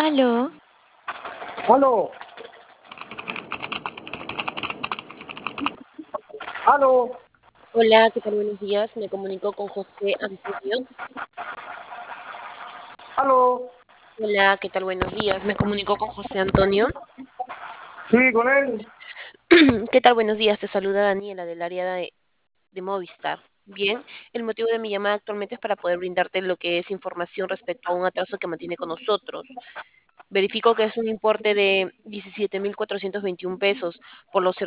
Aló, Aló, aló, Hola, ¿qué tal? Buenos días. Me comunico con José Antonio. aló. Hola, ¿qué tal? Buenos días. Me comunico con José Antonio. Sí, con él. ¿Qué tal? Buenos días. Te saluda Daniela del área de Movistar. Bien, el motivo de mi llamada actualmente es para poder brindarte lo que es información respecto a un atraso que mantiene con nosotros. Verifico que es un importe de 17.421 pesos por los